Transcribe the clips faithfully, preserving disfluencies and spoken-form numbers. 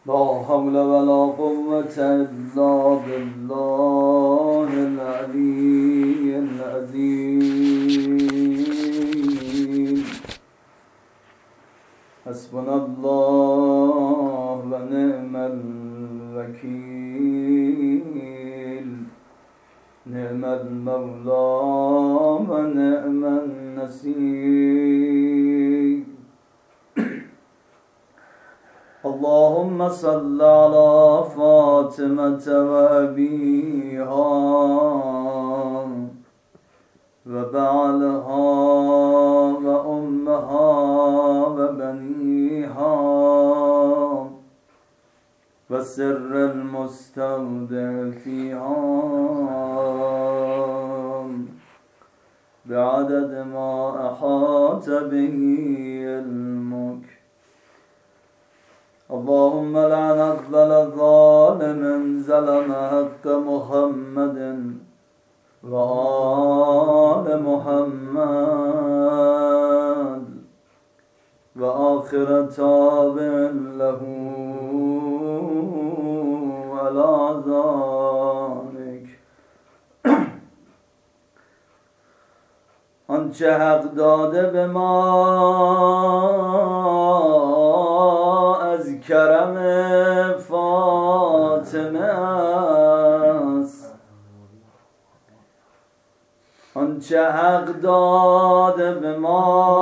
لا حول ولا قوة إلا بالله العلي العظيم. حسبنا الله ونعم الوكيل، نعم المولى ونعم النصير. اللهم صل على فاطمة وأبيها وبعلها وأمها وبنيها وسر المستودع فيها بعدد ما أحاط به علمك. اللهم لعن أفضل ظالم ظلم حق محمد وآل محمد وآخر تابع له على ذلك. آنچه حق داده به ما از کرم فاطمه است، آنچه حق داده به ما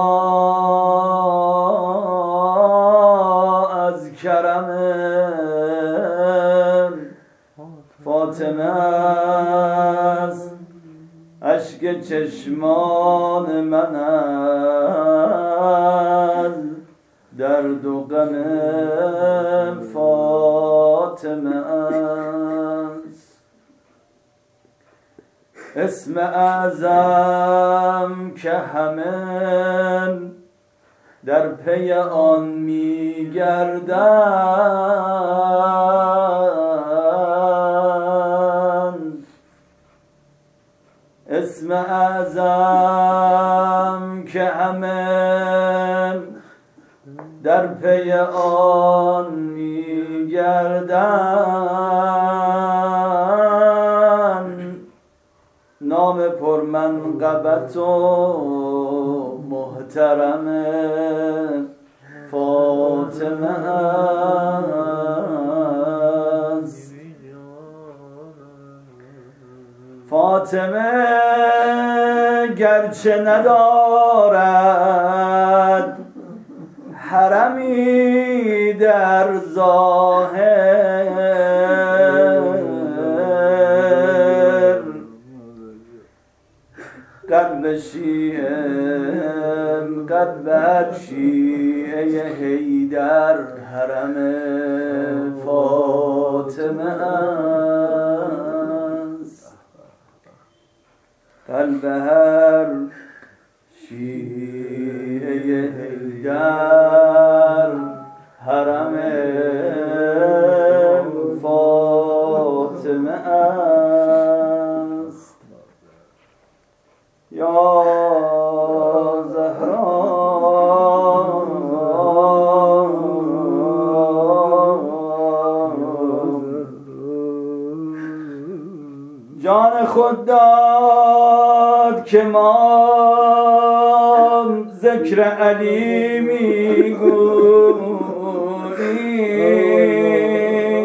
از کرم فاطمه است. اشک چشمان من از درد و غم فاطمه است. اسم اعظم که همه در پی آن می گردند، اسم اعظم که همه در پی آن می گردند، نام پرمنقبت و محترم فاطمه است. فاطمه گرچه ندارد حرمی در ظاهر، قلب شیعه قلب هر شیعه حیدر حرم فاطمه است. قلب هر شیعه حیدر حرم فاطمه است. یا زهرا جان خود داد که ما ذکر علی میگوییم.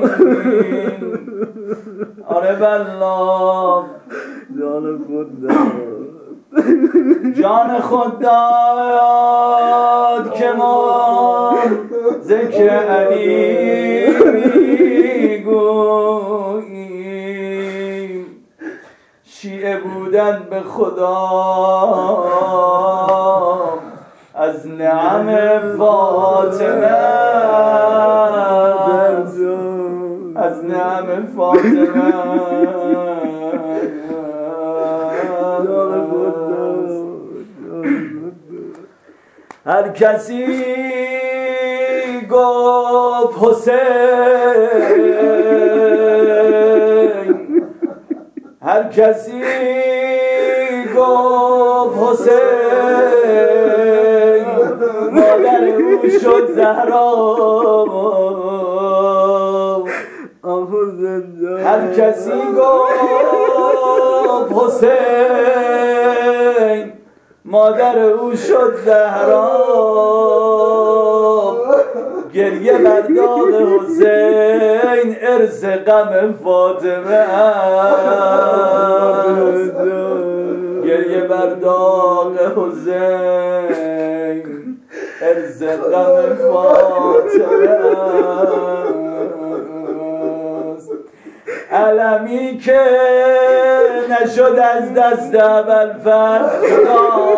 آره والله جان خود داد، جان خود داد که ما ذکر علی میگوییم. شیعه بودن به خدا از نعم فاطمه است، از نعم فاطمه. هر کسی گفت حسین، هر کسی گفت حسین، مادر او شد زهرا. هر کسی گفت حسین مادر او شد زهرا گریه بر داغ حسین ارث غم فاطمه است گریه بر داغ حسین ارث غم فاطمه است علمی که نشد از دست ابوالفضل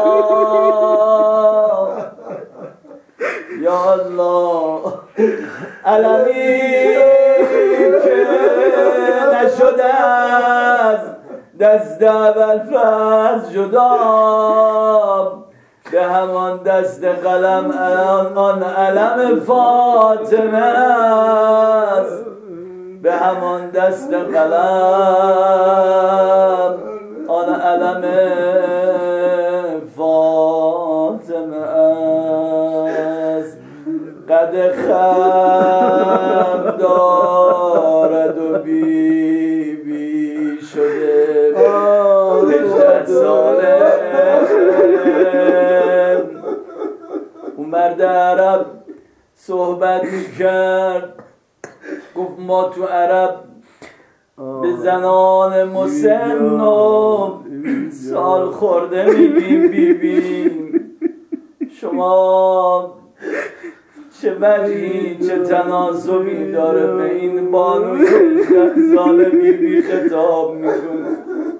یا الله علمی که نشد از دست ابوالفضل جدا به همان دست قلم آن علم فاطمه است به همان دست قلم آن علم فاطمه است قد خم دارد و بی بی شده هجده ساله اون مرد عرب صحبت میکرد گفت ما تو عرب به زنان مسن و سال خورده میگیم بی بی شما چه وجهی چه تناسبی داره به این بانوی هجده ساله بی بی خطاب میکنه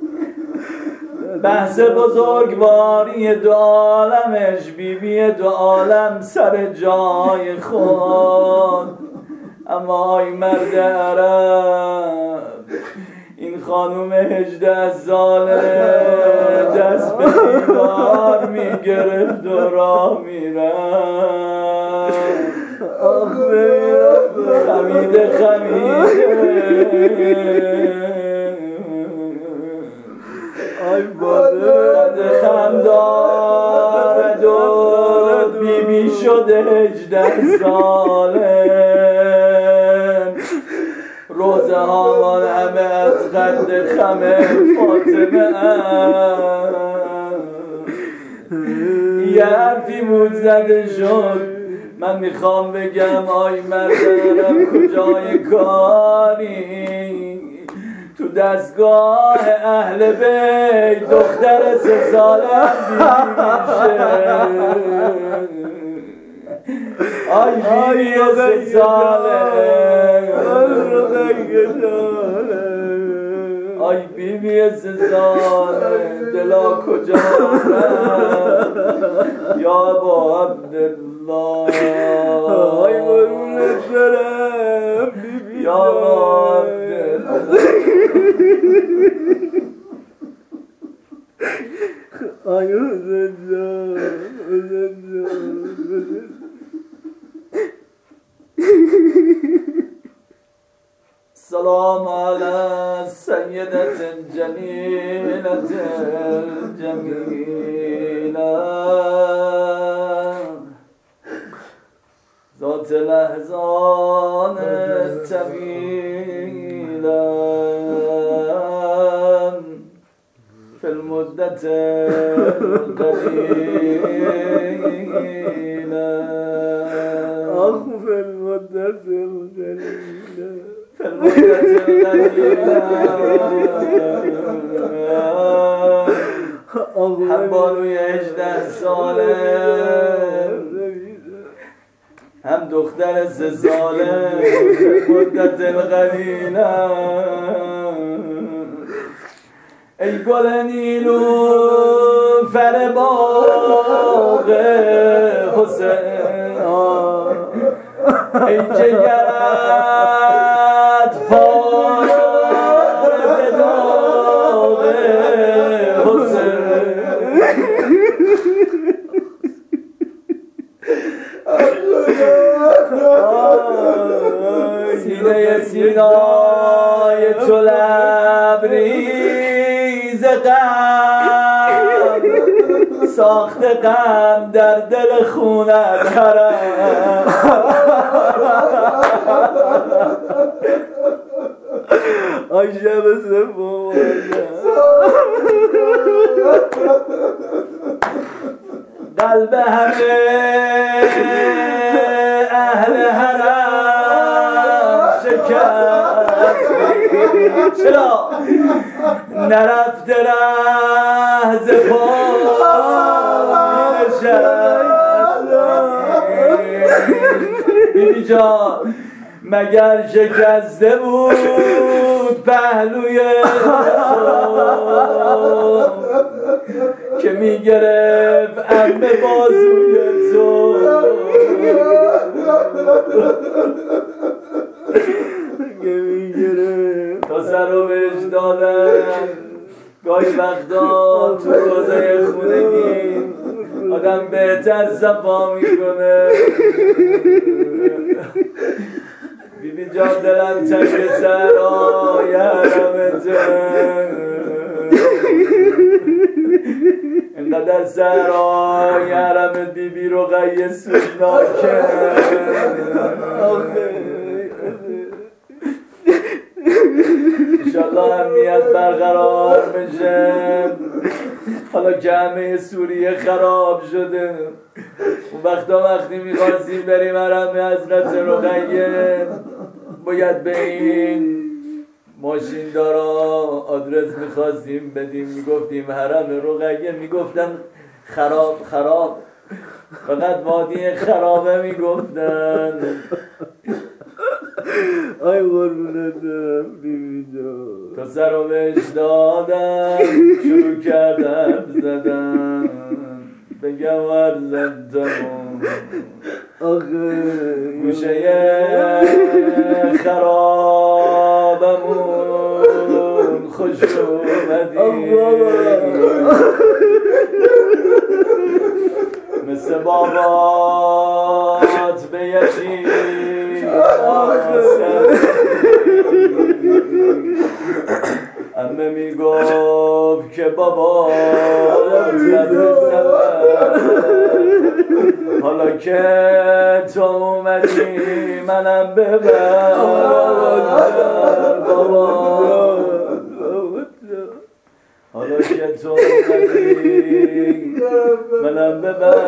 بحث بزرگواری دو عالمش بی بی دو عالم سر جای خود اما آی مرد عرب این خانوم هجده ساله دست به دیوار میگرفت و راه میرفت خمیده خمیده آی باده خم دارد و بی بی شده هجده ساله روزه ها مال همه از قد خم فاطمه یه حرفی بود زده شد من میخوام بگم آی مردم کجای کاری تو دستگاه اهل بیت دختر سه ساله میشه آی بی سه ساله آی بی بی سه ساله دلا کجا یا با عبدالله آی برونت برم بی بی یا با عبدالله آی عبدالله سلام على سيدة الجميلة الجميلة ذات الأحزان الطويلة في المدة القليلة أخ في المدة القليلة في المدة القليلة حبانوی هجده ساله هم دختر سه ساله مدت القلیله ای گل نیلوفر باغ حسین ای جگرت پاره داغ حسین سینه سینای تو لبریز غم ساخت غم در دل خونت حرم آی آی شب سوم قلب همه اهل حرم شکست چرا نرفته ره ز پای نشست بیبی جان مگر شکسته بود پهلوی که میگرفت عمه بازوی تو که میگرفت تا سر و بهش دادن گاهی وقتا تو روزه خونگی آدم بهتر صفا میکنه بیبی جان دلم تنگ سرای حرمته اینقدر سرای حرمت بیبی رو غیه سوزناکه انشالله امنیت برقرار بشه حالا که همه سوریه خراب شده اون وقتا وقتی میخواستیم بریم حرم حضرت رقیه باید به این ماشین دارا آدرس میخواستیم بدیم میگفتیم حرم رقیه میگفتن خراب خراب فقط وادی خرابه میگفتن آی قربونت برم بیبی جان تا سر و بهش دادم شروع کردم زدم بگم ورزدم آخه گوشه خرابمون خوش اومدی مثل بابات به یکی امه میگفت که بابا حالا که تو اومدی منم ببر بابا حالا که تو اومدی منم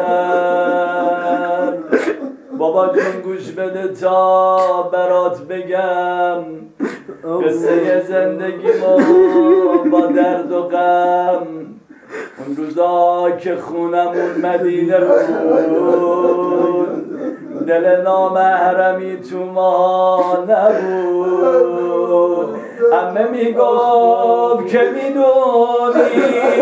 ببر بابا جون گوش بده تا برات بگم قصه زندگی ما با درد و غم اون روزا که خونمون مدینه بود دل نامحرمی تو ما نبود عمه میگفت که میدونی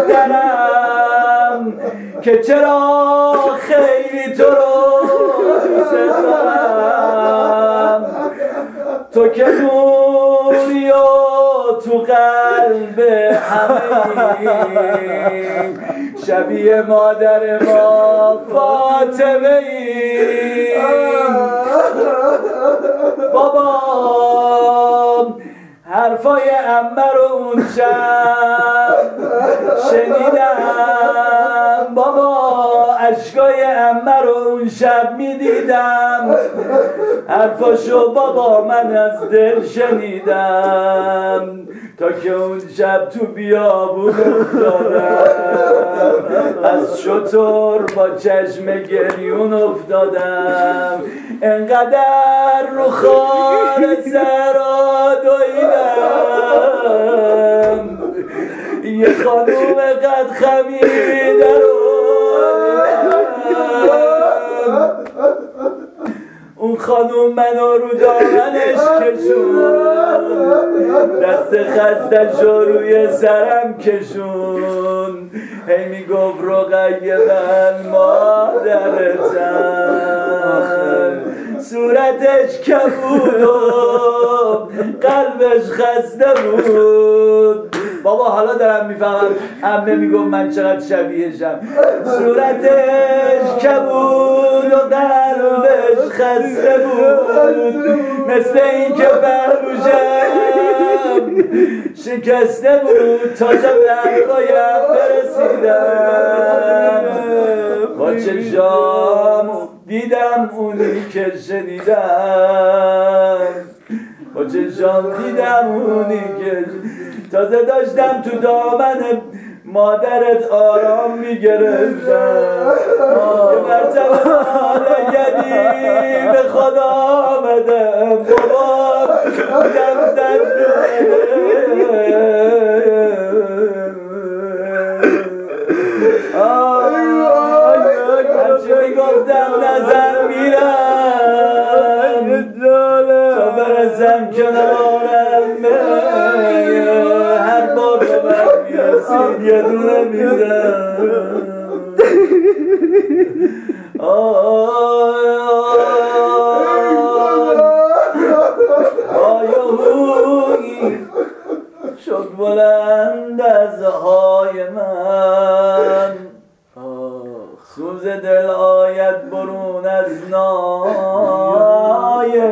دخترم که چرا خیلی تو رو دوست دارم تو که نوری و تو قلب همه شبیه مادر ما فاطمه ای بابا حرفای عمه رو اون شب شنیدم بابا اشکای عمه رو اون شب میدیدم حرفاشو بابا من از دل شنیدم تا که اون شب تو بیابون افتادم از شتر با چشم گریون افتادم انقدر رو خار سرا دویدم یه خانوم قد خمیده رو اون خانوم منو رو دامنش کشون دست خستشو روی سرم کشون هی میگفت رقیه من مادرتم صورتش کبود و قلبش خسته بود بابا حالا دارم میفهمم عمه میگفت من چقدر شبیهشم صورتش کبود و قلبش خسته بود مثل این که پهلوشم شکسته بود تازه به حرفایم برسیدم با چشام دیدم اونی که شنیدم با چشام دیدم اونی که تازه داشتم تو دامن مادرت آرام میگرفتم یه مرتبه آلگدی به خدا آمدم بابا دم زد هرچی میگفتم نزن میرم تا برسم کنارم هر بار به من میرسید یه دونه میزم آیوهی شد بلند از های من سوز دل آید برون از نای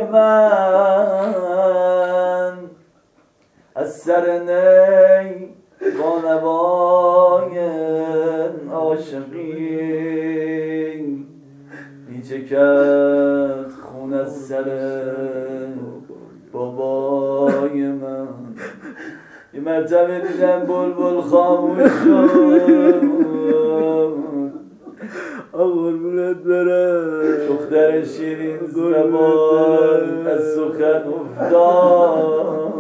من از سر نی با نوای عاشقی میچکد خون از سر بابای من یه مرتبه دیدم بلبل خاموش شد قربونت برم دختر شیرین زبان از سخن افتاد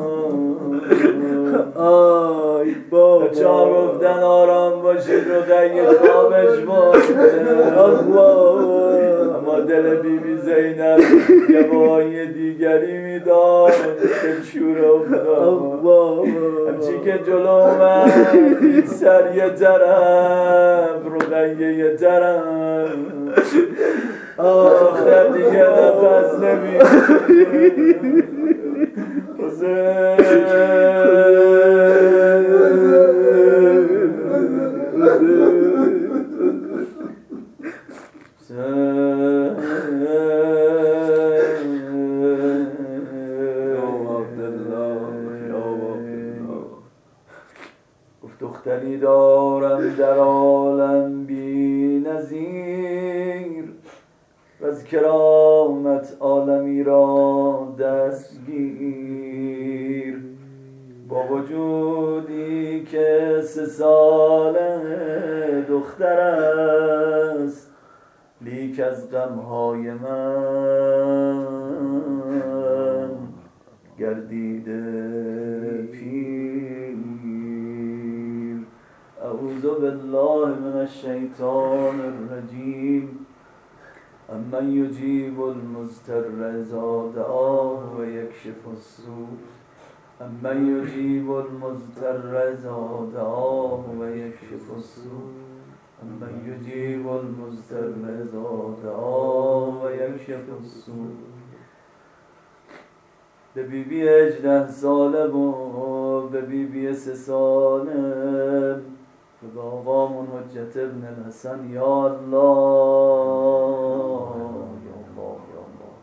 آی بابا چهار گفتن آرام باشید رقیه خوابش باشه آخ بابا اما دل بی بی زینب یه بایی دیگری میداد که شور افتاد همچی که جلو اومد سر یه طرف رقیه یه طرف دختر دیگه نفس نمیشه دختری دارم در عالم بی نظیر و از کرامت عالمی را دستگیر با وجودی که سه سال دختر است لیک از غمهای من گردیده پیر اعوذ بالله من الشیطان الرجیم امن یجیب المضطر اذا دعاه و یکشف السوء امن یجیب المضطر اذا دعاه و یکشف السوء امن یجیب المضطر اذا دعاه و یکشف السوء به بی بی هجده ساله و به بی بی سه ساله به آقامون حجت ابن الحسن یا الله یا الله یا الله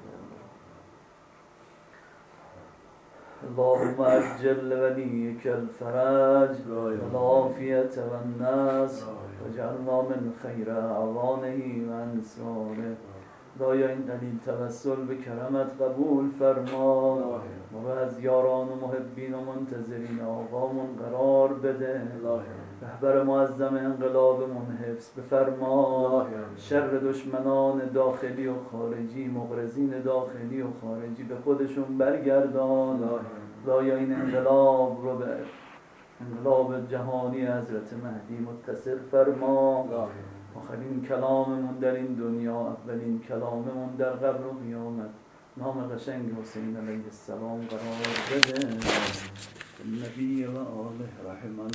اللهم عجل وليك الفرج والعافية والنصر واجعلنا من خير اعوانه و انصاره خدایا این دلیل توسل به کرمت قبول فرما ما رو از یاران و محبین و منتظرین آقامون قرار بده رهبر معظم انقلابمون حفظ بفرما شر دشمنان داخلی و خارجی مغرضین داخلی و خارجی به خودشون برگردان خدایا این انقلاب رو به انقلاب جهانی حضرت مهدی متصل فرما آخرین کلاممون در این دنیا اولین کلاممون در قبر و قیامت نام قشنگ حسین علیه السلام قرار بده النبی و آله رحمنا